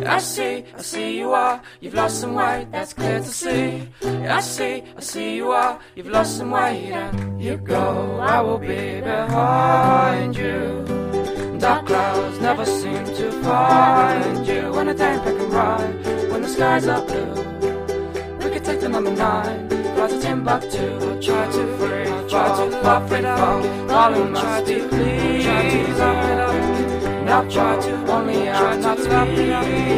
I see you are, you've lost some weight, that's clear to see. I see you are, you've lost some weight, and you go, I will be behind you. Dark clouds never seem to find you. When a day pick and ride, when the skies are blue, we could take the number 9, fly to Timbuktu, try to free, try to love it up, darling, must be please, try to love it up, not try to only out, not to be.